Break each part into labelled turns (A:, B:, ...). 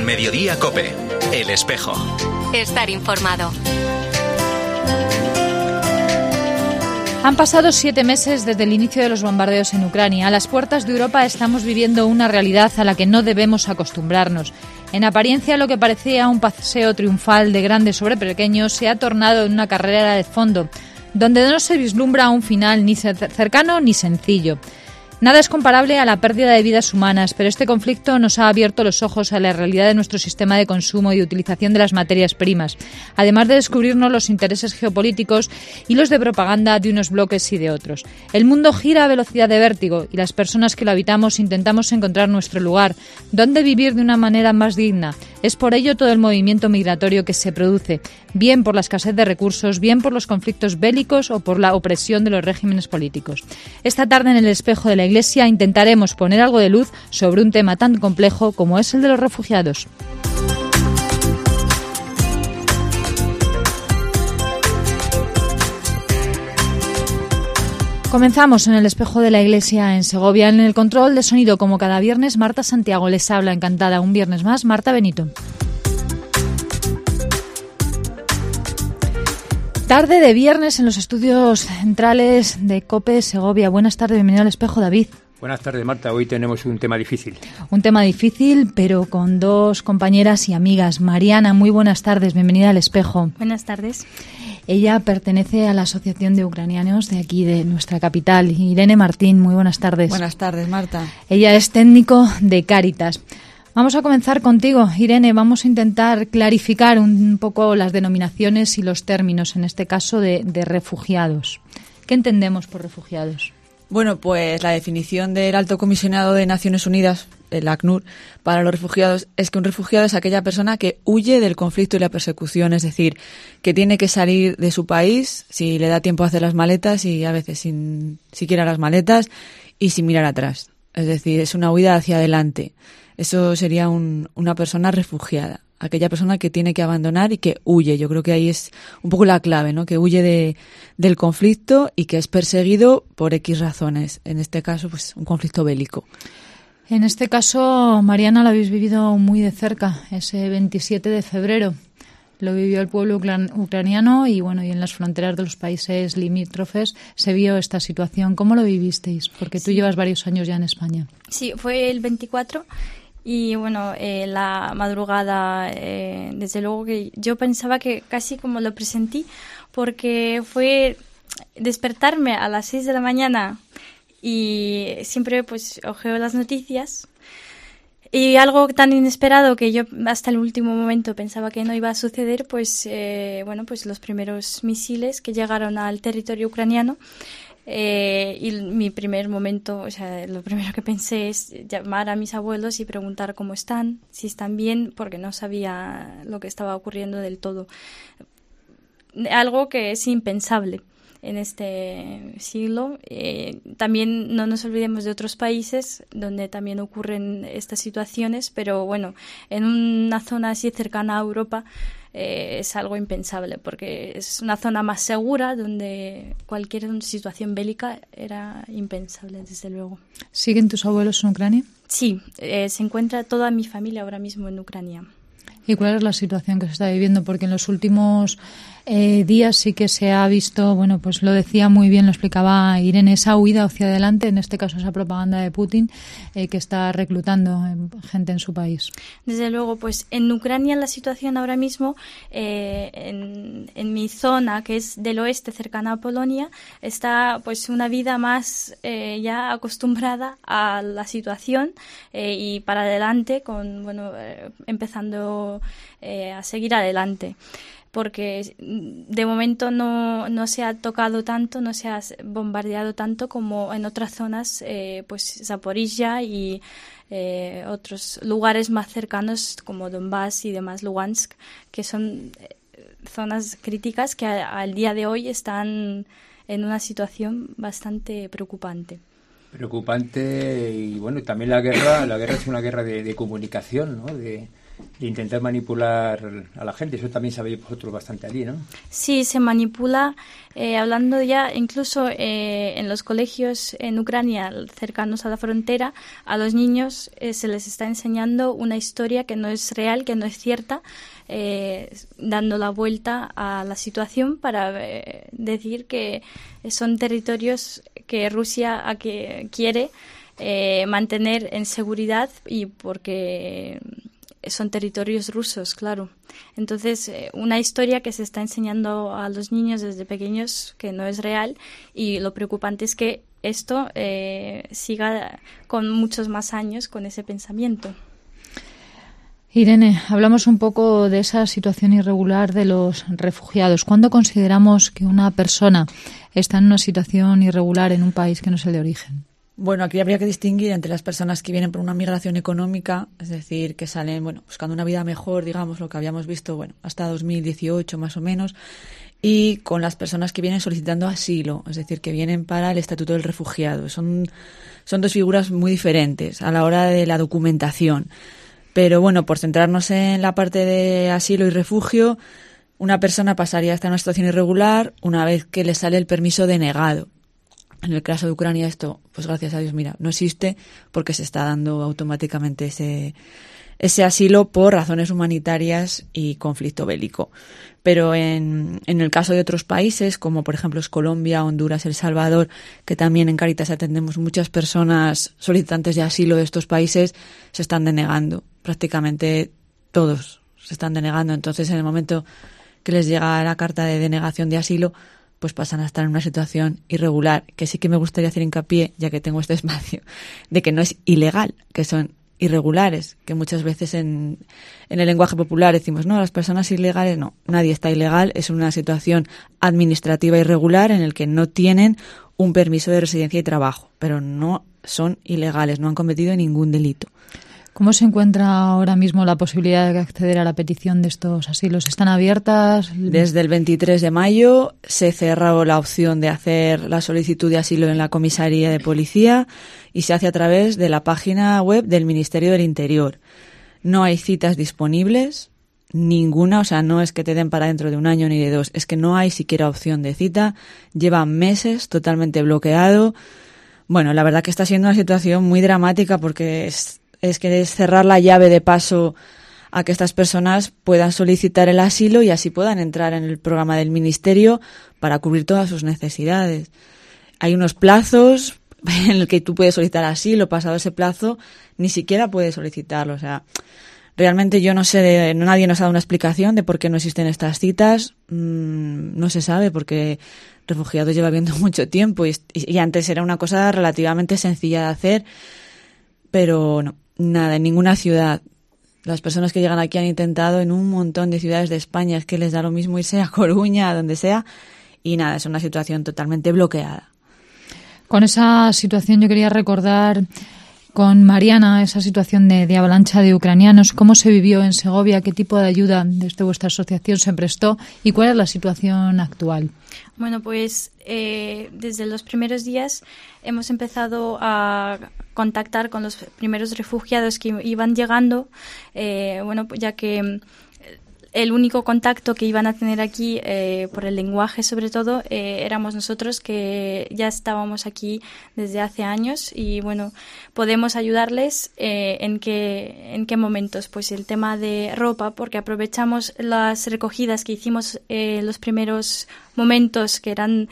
A: En Mediodía COPE, El Espejo.
B: Estar informado.
C: Han pasado 7 meses desde el inicio de los bombardeos en Ucrania. A las puertas de Europa estamos viviendo una realidad a la que no debemos acostumbrarnos. En apariencia, lo que parecía un paseo triunfal de grandes sobre pequeños se ha tornado en una carrera de fondo, donde no se vislumbra un final ni cercano ni sencillo. Nada es comparable a la pérdida de vidas humanas, pero este conflicto nos ha abierto los ojos a la realidad de nuestro sistema de consumo y de utilización de las materias primas, además de descubrirnos los intereses geopolíticos y los de propaganda de unos bloques y de otros. El mundo gira a velocidad de vértigo y las personas que lo habitamos intentamos encontrar nuestro lugar, donde vivir de una manera más digna. Es por ello todo el movimiento migratorio que se produce, bien por la escasez de recursos, bien por los conflictos bélicos o por la opresión de los regímenes políticos. Esta tarde en el Espejo de la Iglesia intentaremos poner algo de luz sobre un tema tan complejo como es el de los refugiados. Comenzamos en el Espejo de la Iglesia en Segovia. En el control de sonido, como cada viernes, Marta Santiago les habla, encantada. Un viernes más, Marta Benito. Tarde de viernes en los estudios centrales de COPE Segovia. Buenas tardes, bienvenido al Espejo, David.
D: Buenas tardes, Marta. Hoy tenemos un tema difícil.
C: Un tema difícil, pero con dos compañeras y amigas. Mariana, muy buenas tardes, bienvenida al Espejo.
E: Buenas tardes.
C: Ella pertenece a la Asociación de Ucranianos de aquí, de nuestra capital. Irene Martín, muy buenas tardes.
F: Buenas tardes, Marta.
C: Ella es técnico de Cáritas. Vamos a comenzar contigo, Irene. Vamos a intentar clarificar un poco las denominaciones y los términos, en este caso de refugiados. ¿Qué entendemos por refugiados?
F: Bueno, pues la definición del Alto Comisionado de Naciones Unidas, el ACNUR, para los refugiados es que un refugiado es aquella persona que huye del conflicto y la persecución, es decir, que tiene que salir de su país si le da tiempo a hacer las maletas y a veces sin siquiera las maletas y sin mirar atrás. Es decir, es una huida hacia adelante. Eso sería una persona refugiada, aquella persona que tiene que abandonar y que huye. Yo creo que ahí es un poco la clave, ¿no? Que huye del conflicto y que es perseguido por X razones. En este caso, pues un conflicto bélico.
C: En este caso, Mariana, lo habéis vivido muy de cerca, ese 27 de febrero. Lo vivió el pueblo ucraniano y bueno, y en las fronteras de los países limítrofes se vio esta situación. ¿Cómo lo vivisteis? Porque tú llevas varios años ya en España.
E: Sí, fue el 24 y bueno, la madrugada, desde luego que yo pensaba que casi como lo presentí, porque fue despertarme a las 6 de la mañana y siempre pues ojeo las noticias. Y algo tan inesperado que yo hasta el último momento pensaba que no iba a suceder, pues pues los primeros misiles que llegaron al territorio ucraniano. Y mi primer momento, o sea, lo primero que pensé es llamar a mis abuelos y preguntar cómo están, si están bien, porque no sabía lo que estaba ocurriendo del todo. Algo que es impensable en este siglo. También no nos olvidemos de otros países donde también ocurren estas situaciones, pero bueno, en una zona así cercana a Europa es algo impensable, porque es una zona más segura donde cualquier situación bélica era impensable, desde luego.
C: ¿Siguen tus abuelos en Ucrania?
E: Sí, se encuentra toda mi familia ahora mismo en Ucrania.
C: ¿Y cuál es la situación que se está viviendo? Porque en los últimos días sí que se ha visto, bueno, pues lo decía muy bien, lo explicaba Irene, esa huida hacia adelante, en este caso esa propaganda de Putin que está reclutando gente en su país.
E: Desde luego, pues en Ucrania la situación ahora mismo, en mi zona, que es del oeste, cercana a Polonia, está pues una vida más ya acostumbrada a la situación y para adelante, empezando a seguir adelante, porque de momento no se ha tocado tanto, no se ha bombardeado tanto como en otras zonas, pues Zaporizhia y otros lugares más cercanos como Donbass y demás, Lugansk, que son zonas críticas que al día de hoy están en una situación bastante preocupante.
D: Preocupante y bueno, también la guerra es una guerra de comunicación, ¿no? de intentar manipular a la gente. Eso también sabéis vosotros bastante allí, ¿no?
E: Sí, se manipula, hablando ya incluso en los colegios en Ucrania cercanos a la frontera, a los niños se les está enseñando una historia que no es real, que no es cierta, dando la vuelta a la situación para decir que son territorios que Rusia quiere mantener en seguridad y porque son territorios rusos, claro. Entonces, una historia que se está enseñando a los niños desde pequeños que no es real, y lo preocupante es que esto siga con muchos más años con ese pensamiento.
C: Irene, hablamos un poco de esa situación irregular de los refugiados. ¿Cuándo consideramos que una persona está en una situación irregular en un país que no es el de origen?
F: Bueno, aquí habría que distinguir entre las personas que vienen por una migración económica, es decir, que salen, buscando una vida mejor, digamos, lo que habíamos visto, hasta 2018 más o menos, y con las personas que vienen solicitando asilo, es decir, que vienen para el Estatuto del Refugiado. Son dos figuras muy diferentes a la hora de la documentación. Pero por centrarnos en la parte de asilo y refugio, una persona pasaría a estar en una situación irregular una vez que le sale el permiso denegado. En el caso de Ucrania esto, pues gracias a Dios, no existe, porque se está dando automáticamente ese asilo por razones humanitarias y conflicto bélico. Pero en el caso de otros países, como por ejemplo es Colombia, Honduras, El Salvador, que también en Cáritas atendemos muchas personas solicitantes de asilo de estos países, se están denegando. Prácticamente todos se están denegando. Entonces, en el momento que les llega la carta de denegación de asilo, pues pasan a estar en una situación irregular, que sí que me gustaría hacer hincapié, ya que tengo este espacio, de que no es ilegal, que son irregulares, que muchas veces en el lenguaje popular decimos, no, las personas ilegales, no, nadie está ilegal, es una situación administrativa irregular en el que no tienen un permiso de residencia y trabajo, pero no son ilegales, no han cometido ningún delito.
C: ¿Cómo se encuentra ahora mismo la posibilidad de acceder a la petición de estos asilos? ¿Están abiertas?
F: Desde el 23 de mayo se cerró la opción de hacer la solicitud de asilo en la comisaría de policía y se hace a través de la página web del Ministerio del Interior. No hay citas disponibles, ninguna, o sea, no es que te den para dentro de un año ni de dos, es que no hay siquiera opción de cita, lleva meses totalmente bloqueado. La verdad que está siendo una situación muy dramática porque es cerrar la llave de paso a que estas personas puedan solicitar el asilo y así puedan entrar en el programa del Ministerio para cubrir todas sus necesidades. Hay unos plazos en el que tú puedes solicitar asilo, pasado ese plazo ni siquiera puedes solicitarlo. O sea, realmente yo no sé, nadie nos ha dado una explicación de por qué no existen estas citas. No se sabe, porque refugiados lleva viendo mucho tiempo y antes era una cosa relativamente sencilla de hacer, pero no. Nada, en ninguna ciudad. Las personas que llegan aquí han intentado en un montón de ciudades de España, es que les da lo mismo irse a Coruña, a donde sea, y nada, es una situación totalmente bloqueada.
C: Con esa situación yo quería recordar con Mariana esa situación de avalancha de ucranianos, cómo se vivió en Segovia, qué tipo de ayuda desde vuestra asociación se prestó y cuál es la situación actual.
E: Bueno, pues desde los primeros días hemos empezado a contactar con los primeros refugiados que iban llegando, ya que el único contacto que iban a tener aquí, por el lenguaje sobre todo, éramos nosotros, que ya estábamos aquí desde hace años y podemos ayudarles en qué momentos. Pues el tema de ropa, porque aprovechamos las recogidas que hicimos los primeros momentos, que eran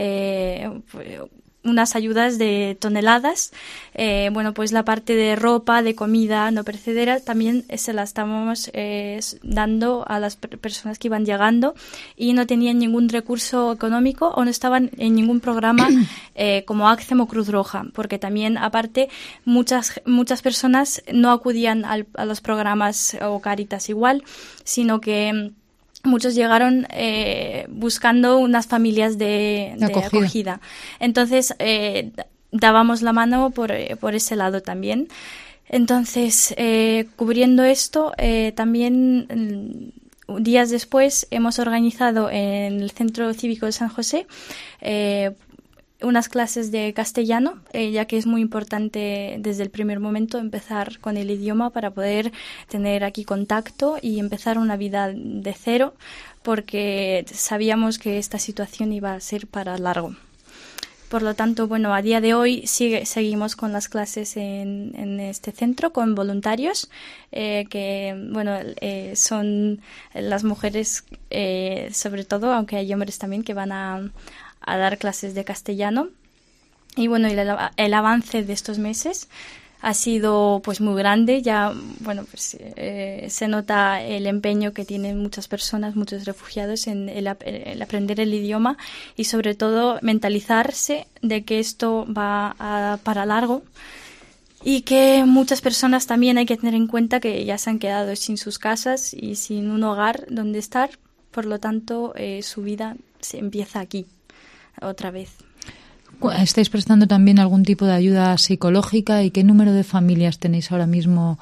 E: unas ayudas de toneladas. Pues la parte de ropa, de comida no perecedera, también se la estábamos dando a las personas que iban llegando y no tenían ningún recurso económico o no estaban en ningún programa como ACCEM o Cruz Roja, porque también aparte muchas personas no acudían a los programas o Cáritas igual, sino que muchos llegaron buscando unas familias de acogida. Entonces, dábamos la mano por ese lado también. Entonces, cubriendo esto, también días después hemos organizado en el Centro Cívico de San José unas clases de castellano, ya que es muy importante desde el primer momento empezar con el idioma para poder tener aquí contacto y empezar una vida de cero, porque sabíamos que esta situación iba a ser para largo. Por lo tanto, bueno, a día de hoy seguimos con las clases en este centro con voluntarios que, bueno, son las mujeres sobre todo, aunque hay hombres también que van a dar clases de castellano. Y bueno, el avance de estos meses ha sido pues muy grande. Ya, bueno, pues se nota el empeño que tienen muchas personas, muchos refugiados en el aprender el idioma y sobre todo mentalizarse de que esto va para largo y que muchas personas también hay que tener en cuenta que ya se han quedado sin sus casas y sin un hogar donde estar. Por lo tanto, su vida se empieza aquí otra vez.
C: ¿Estáis prestando también algún tipo de ayuda psicológica y qué número de familias tenéis ahora mismo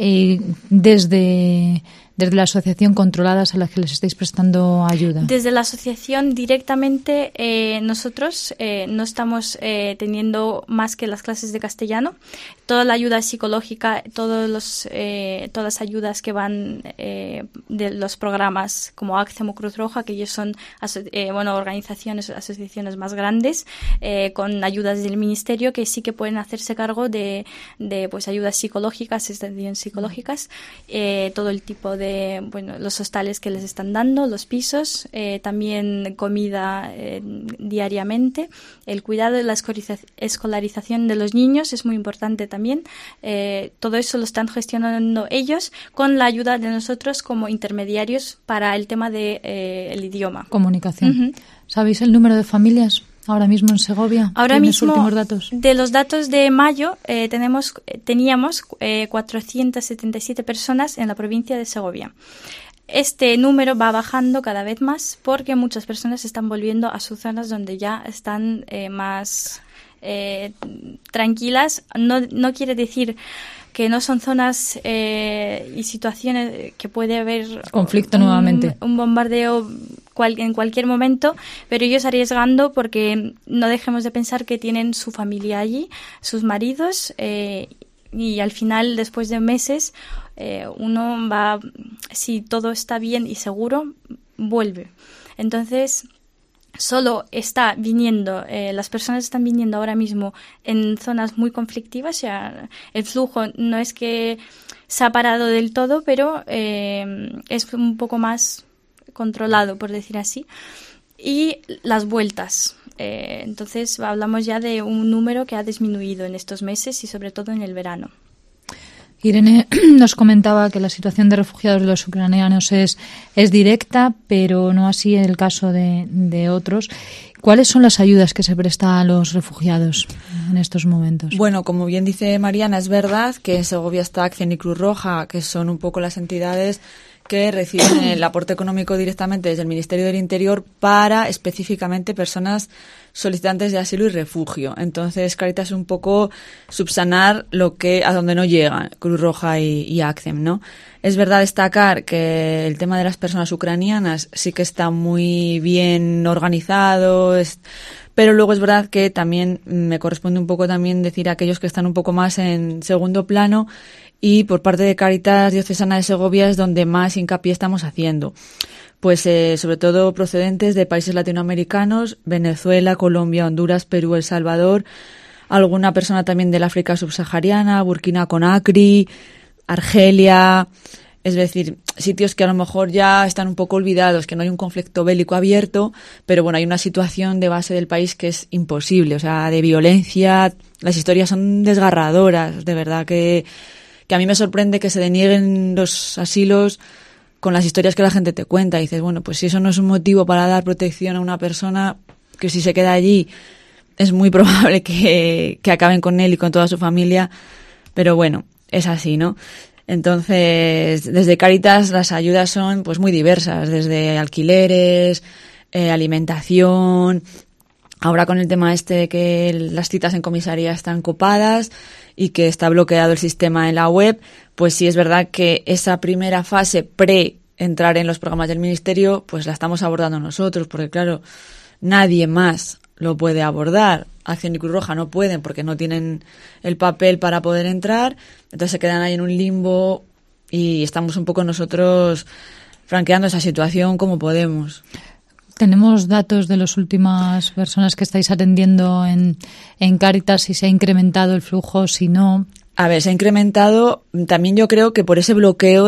C: desde la asociación controladas a las que les estáis prestando ayuda? Desde la asociación directamente nosotros no estamos teniendo más que las clases de castellano. Toda la ayuda psicológica, todas las ayudas que van de los programas como ACCEM o Cruz Roja, que ellos son organizaciones, asociaciones más grandes, con ayudas del ministerio que sí que pueden hacerse cargo de pues ayudas psicológicas, asistencias psicológicas, todo el tipo de los hostales que les están dando, los pisos, también comida diariamente, el cuidado y la escolarización de los niños es muy importante también. Todo eso lo están gestionando ellos con la ayuda de nosotros como intermediarios para el tema de el idioma. Comunicación. Uh-huh. ¿Sabéis el número de familias ahora mismo en Segovia? Ahora mismo, últimos datos? De los datos de mayo, teníamos 477 personas en la provincia de Segovia. Este número va bajando cada vez más porque muchas personas están volviendo a sus zonas donde ya están más tranquilas. No quiere decir que no son zonas y situaciones que puede haber conflicto nuevamente, un bombardeo en cualquier momento, pero ellos arriesgando porque no dejemos de pensar que tienen su familia allí, sus maridos, y al final, después de meses, uno va, si todo está bien y seguro, vuelve. Entonces, solo está viniendo, las personas están viniendo ahora mismo en zonas muy conflictivas, o sea, el flujo no es que se ha parado del todo, pero es un poco más controlado, por decir así, y las vueltas. Entonces hablamos ya de un número que ha disminuido en estos meses y sobre todo en el verano. Irene nos comentaba que la situación de refugiados de los ucranianos es directa, pero no así el caso de otros. ¿Cuáles son las ayudas que se presta a los refugiados en estos momentos? Bueno, como bien dice Mariana, es verdad que en Segovia está ACCEM y Cruz Roja, que son un poco las entidades que reciben el aporte económico directamente desde el Ministerio del Interior para específicamente personas solicitantes de asilo y refugio. Entonces, Cáritas es un poco subsanar a donde no llegan Cruz Roja y ACCEM, ¿no? Es verdad destacar que el tema de las personas ucranianas sí que está muy bien organizado, pero luego es verdad que también me corresponde un poco también decir a aquellos que están un poco más en segundo plano, y por parte de Cáritas Diocesana de Segovia es donde más hincapié estamos haciendo. Pues sobre todo procedentes de países latinoamericanos, Venezuela, Colombia, Honduras, Perú, El Salvador, alguna persona también del África subsahariana, Burkina Conakry, Argelia, es decir, sitios que a lo mejor ya están un poco olvidados, que no hay un conflicto bélico abierto, pero bueno, hay una situación de base del país que es imposible, o sea, de violencia, las historias son desgarradoras, de verdad que a mí me sorprende que se denieguen los asilos con las historias que la gente te cuenta. Y dices, bueno, pues si eso no es un motivo para dar protección a una persona, que si se queda allí es muy probable que acaben con él y con toda su familia. Pero bueno, es así, ¿no? Entonces, desde Cáritas las ayudas son pues muy diversas, desde alquileres, alimentación. Ahora con el tema de que las citas en comisaría están copadas y que está bloqueado el sistema en la web, pues sí es verdad que esa primera fase entrar en los programas del Ministerio, pues la estamos abordando nosotros, porque claro, nadie más
F: lo puede abordar. Acción y Cruz Roja no pueden porque no tienen el papel para poder entrar, entonces se quedan ahí en un limbo y estamos un poco nosotros franqueando esa situación como podemos.
C: ¿Tenemos datos de las últimas personas que estáis atendiendo en Cáritas, si se ha incrementado el flujo, si no?
F: A ver, se ha incrementado también yo creo que por ese bloqueo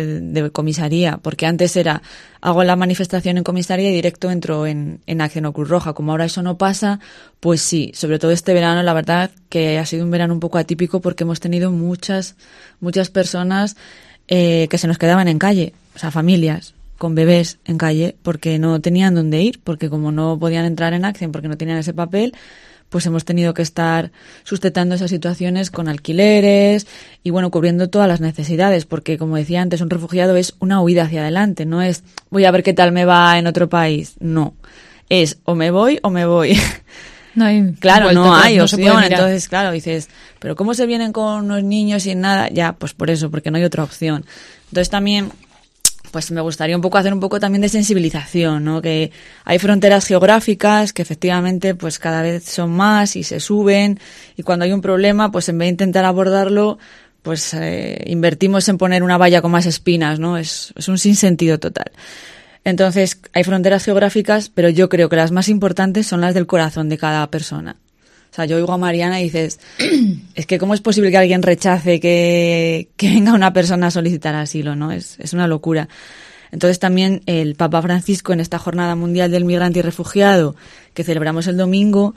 F: de comisaría, porque antes era hago la manifestación en comisaría y directo entro en Acción o Cruz Roja. Como ahora eso no pasa, pues sí, sobre todo este verano, la verdad que ha sido un verano un poco atípico porque hemos tenido muchas personas que se nos quedaban en calle, o sea, familias con bebés en calle porque no tenían dónde ir, porque como no podían entrar en Acción porque no tenían ese papel, pues hemos tenido que estar sustentando esas situaciones con alquileres y, bueno, cubriendo todas las necesidades, porque, como decía antes, un refugiado es una huida hacia adelante, no es voy a ver qué tal me va en otro país, no, es o me voy o me voy.
C: No hay
F: claro, no hay opción,
C: se
F: entonces, claro, dices, pero ¿cómo se vienen con unos niños sin nada? Ya, pues por eso, porque no hay otra opción. Entonces también pues me gustaría un poco hacer un poco también de sensibilización, ¿no? Que hay fronteras geográficas que efectivamente pues cada vez son más y se suben, y cuando hay un problema pues en vez de intentar abordarlo pues invertimos en poner una valla con más espinas, ¿no? Es un sinsentido total. Entonces hay fronteras geográficas, pero yo creo que las más importantes son las del corazón de cada persona. O sea, yo oigo a Mariana y dices, es que ¿cómo es posible que alguien rechace que venga una persona a solicitar asilo, ¿no? Es una locura. Entonces también el Papa Francisco, en esta Jornada Mundial del Migrante y Refugiado, que celebramos el domingo,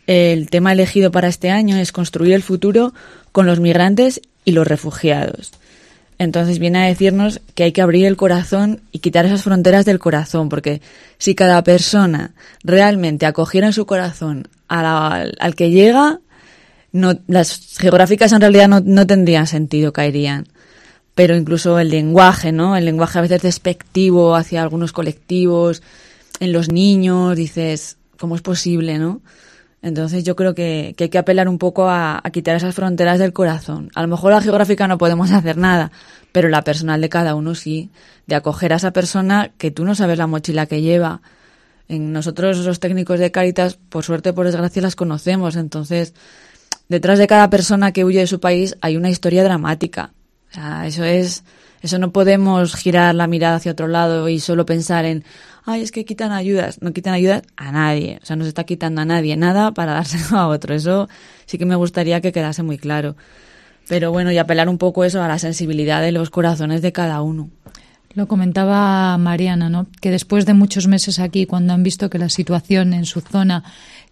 F: el tema elegido para este año es construir el futuro con los migrantes y los refugiados. Entonces viene a decirnos que hay que abrir el corazón y quitar esas fronteras del corazón, porque si cada persona realmente acogiera en su corazón al que llega, no, las geográficas en realidad no tendrían sentido, caerían. Pero incluso el lenguaje, ¿no? El lenguaje a veces despectivo hacia algunos colectivos, en los niños, dices, ¿cómo es posible, no? Entonces yo creo que hay que apelar un poco a quitar esas fronteras del corazón. A lo mejor la geográfica no podemos hacer nada, pero la personal de cada uno sí, de acoger a esa persona que tú no sabes la mochila que lleva. En nosotros los técnicos de Cáritas, por suerte, por desgracia, las conocemos. Entonces, detrás de cada persona que huye de su país hay una historia dramática. O sea, eso no podemos girar la mirada hacia otro lado y solo pensar en ay, es que quitan ayudas. No quitan ayudas a nadie. O sea, no se está quitando a nadie nada para dárselo a otro. Eso sí que me gustaría que quedase muy claro. Pero bueno, y apelar un poco eso a la sensibilidad de los corazones de cada uno.
C: Lo comentaba Mariana, ¿no? Que después de muchos meses aquí, cuando han visto que la situación en su zona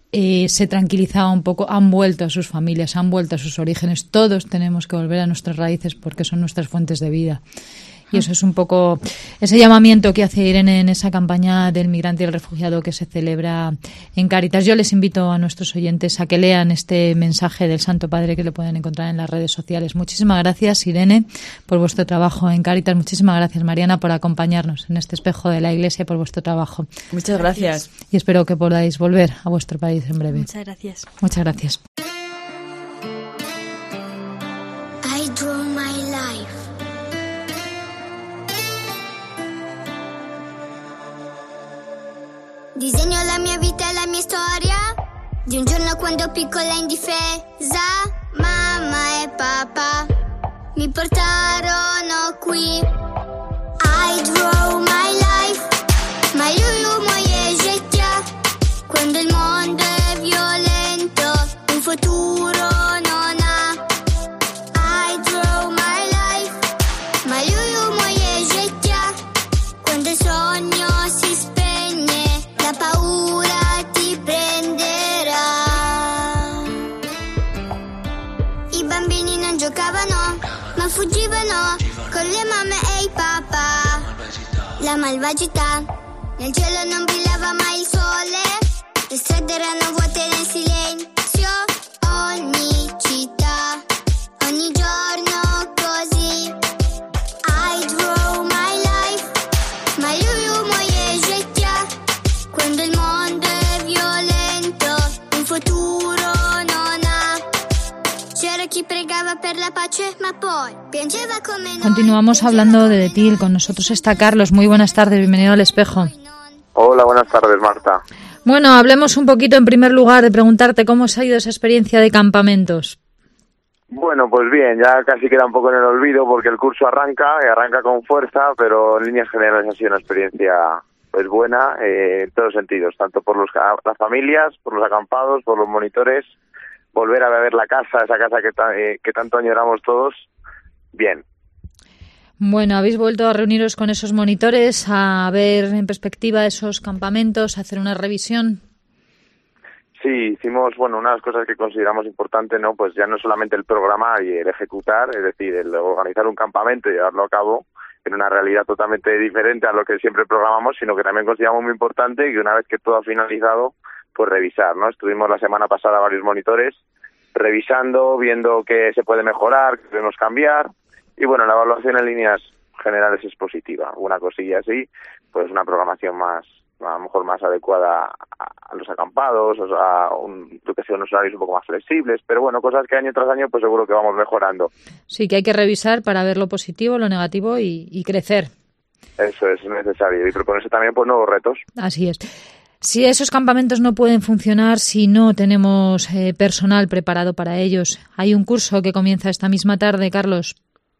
C: se tranquilizaba un poco, han vuelto a sus familias, han vuelto a sus orígenes. Todos tenemos que volver a nuestras raíces porque son nuestras fuentes de vida. Y eso es un poco ese llamamiento que hace Irene en esa campaña del migrante y el refugiado que se celebra en Cáritas. Yo les invito a nuestros oyentes a que lean este mensaje del Santo Padre que lo pueden encontrar en las redes sociales. Muchísimas gracias, Irene, por vuestro trabajo en Cáritas. Muchísimas gracias, Mariana, por acompañarnos en este espejo de la Iglesia y por vuestro trabajo.
F: Muchas gracias.
C: Y espero que podáis volver a vuestro país en breve.
E: Muchas gracias.
C: Muchas gracias.
G: I draw my life. Disegno la mia vita e la mia storia di un giorno quando piccola e indifesa mamma e papà mi portarono qui. I draw my life, ma io moje życia quando il mondo è violento, un futuro non ha. I draw my life, ma io moje życia quando il sogno si spegne, la paura ti prenderà. I bambini non giocavano, ma fuggivano con le mamme e i papà. La malvagità, nel cielo non brillava mai il sole, le strade erano vuote nel silenzio, ogni città, ogni giorno così. I draw my life, ma io moje życia quando il mondo è violento, un futuro non ha. C'era chi pregaba per la pace, ma poi piangeva come noi.
C: Continuamos hablando de Detil. Con nosotros está Carlos. Muy buenas tardes, bienvenido al Espejo.
H: Hola, buenas tardes, Marta.
C: Bueno, hablemos un poquito en primer lugar de preguntarte cómo os ha ido esa experiencia de campamentos.
H: Bueno, pues bien, ya casi queda un poco en el olvido porque el curso arranca con fuerza, pero en líneas generales ha sido una experiencia pues buena en todos sentidos, tanto por las familias, por los acampados, por los monitores, volver a ver la casa, esa casa que tanto añoramos todos, bien.
C: Bueno, habéis vuelto a reuniros con esos monitores, a ver en perspectiva esos campamentos, a hacer una revisión.
H: Sí, hicimos, una de las cosas que consideramos importante, ¿no? Pues ya no solamente el programar y el ejecutar, es decir, el organizar un campamento y llevarlo a cabo en una realidad totalmente diferente a lo que siempre programamos, sino que también consideramos muy importante que una vez que todo ha finalizado, pues revisar, ¿no? Estuvimos la semana pasada varios monitores revisando, viendo qué se puede mejorar, qué debemos cambiar, y bueno, la evaluación en líneas generales es positiva. Una cosilla así, pues una programación a lo mejor más adecuada a los acampados, o sea, unos horarios un poco más flexibles, pero bueno, cosas que año tras año pues seguro que vamos mejorando.
C: Sí, que hay que revisar para ver lo positivo, lo negativo y crecer.
H: Eso es necesario, y proponerse también pues nuevos retos.
C: Así es. Si esos campamentos no pueden funcionar si no tenemos personal preparado para ellos, hay un curso que comienza esta misma tarde, Carlos.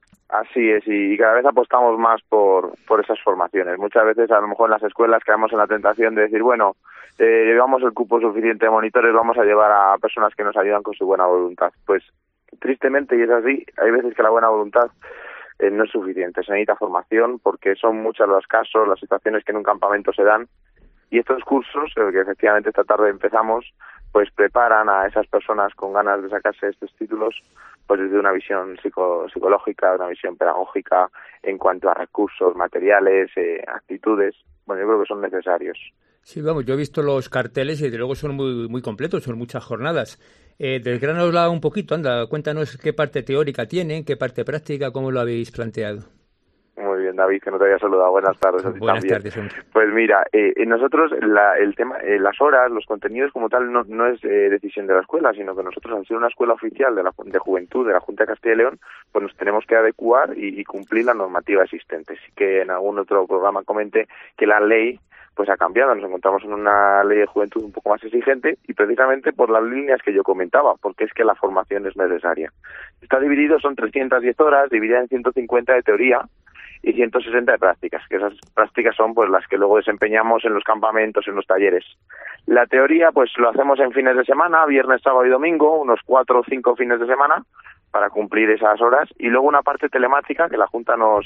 H: Así es, y cada vez apostamos más por esas formaciones. Muchas veces, a lo mejor en las escuelas quedamos en la tentación de decir, llevamos el cupo suficiente de monitores, vamos a llevar a personas que nos ayudan con su buena voluntad. Pues, tristemente, y es así, hay veces que la buena voluntad no es suficiente. Se necesita formación porque son muchos los casos, las situaciones que en un campamento se dan. Y estos cursos, que efectivamente esta tarde empezamos, pues preparan a esas personas con ganas de sacarse estos títulos pues desde una visión psicológica, una visión pedagógica en cuanto a recursos, materiales, actitudes. Bueno, yo creo que son necesarios.
D: Sí, vamos, yo he visto los carteles y desde luego son muy completos, son muchas jornadas. Desgránosla un poquito, anda, cuéntanos qué parte teórica tienen, qué parte práctica, cómo lo habéis planteado.
H: Muy bien, David, que no te había saludado. Buenas tardes.
D: Buenas tardes.
H: Pues mira, nosotros el tema, las horas, los contenidos como tal no es decisión de la escuela, sino que nosotros, al ser una escuela oficial de Juventud de la Junta de Castilla y León, pues nos tenemos que adecuar y cumplir la normativa existente. Sí que en algún otro programa comenté que la ley pues ha cambiado, nos encontramos en una ley de juventud un poco más exigente y precisamente por las líneas que yo comentaba, porque es que la formación es necesaria. Está dividido, son 310 horas, divididas en 150 de teoría y 160 de prácticas, que esas prácticas son pues las que luego desempeñamos en los campamentos, en los talleres. La teoría pues lo hacemos en fines de semana, viernes, sábado y domingo, unos 4 o 5 fines de semana para cumplir esas horas, y luego una parte telemática que la Junta nos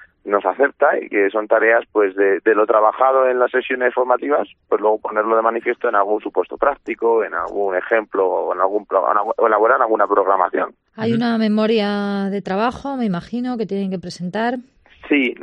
H: acepta y que son tareas pues de lo trabajado en las sesiones formativas, pues luego ponerlo de manifiesto en algún supuesto práctico, en algún ejemplo o o elaborar alguna programación.
C: Hay una memoria de trabajo, me imagino, que tienen que presentar.
H: Sí,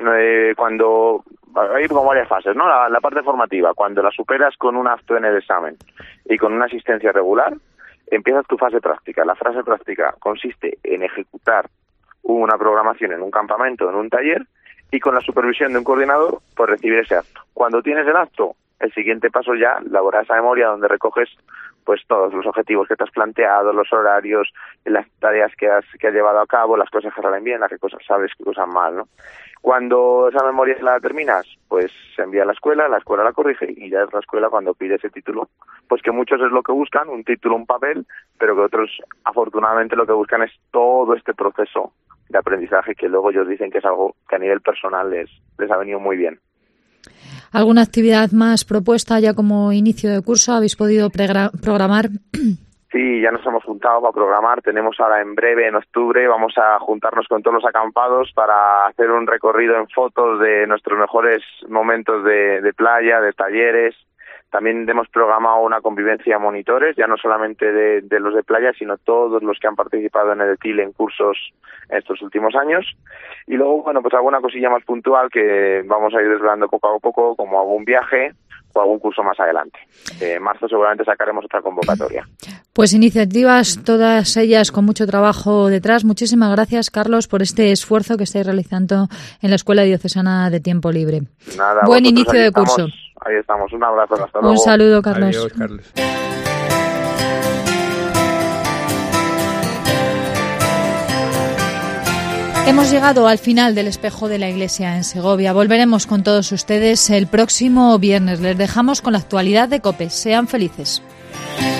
H: cuando hay como varias fases, ¿no? La parte formativa, cuando la superas con un acto en el examen y con una asistencia regular, empiezas tu fase práctica. La fase práctica consiste en ejecutar una programación en un campamento, en un taller, y con la supervisión de un coordinador, pues recibir ese acto. Cuando tienes el acto, el siguiente paso ya, elaborar esa memoria donde recoges pues todos los objetivos que te has planteado, los horarios, las tareas que has llevado a cabo, las cosas que salen bien, las que cosas sabes, que cosas mal, ¿no? Cuando esa memoria la terminas, pues se envía a la escuela la corrige y ya es la escuela cuando pide ese título, pues que muchos es lo que buscan, un título, un papel, pero que otros afortunadamente lo que buscan es todo este proceso de aprendizaje que luego ellos dicen que es algo que a nivel personal les ha venido muy bien.
C: ¿Alguna actividad más propuesta ya como inicio de curso? ¿Habéis podido programar?
H: Sí, ya nos hemos juntado para programar. Tenemos ahora en breve, en octubre, vamos a juntarnos con todos los acampados para hacer un recorrido en fotos de nuestros mejores momentos de playa, de talleres. También hemos programado una convivencia a monitores, ya no solamente de los de playa, sino todos los que han participado en el ETIL en cursos en estos últimos años. Y luego, bueno, pues alguna cosilla más puntual que vamos a ir desvelando poco a poco, como algún viaje o algún curso más adelante. En marzo seguramente sacaremos otra convocatoria.
C: Pues iniciativas, todas ellas con mucho trabajo detrás. Muchísimas gracias, Carlos, por este esfuerzo que estáis realizando en la Escuela Diocesana de Tiempo Libre.
H: Nada,
C: buen inicio de curso.
H: Ahí estamos, un abrazo, hasta luego.
C: Un saludo, Carlos.
D: Adiós, Carlos.
C: Hemos llegado al final del Espejo de la Iglesia en Segovia. Volveremos con todos ustedes el próximo viernes. Les dejamos con la actualidad de COPE. Sean felices.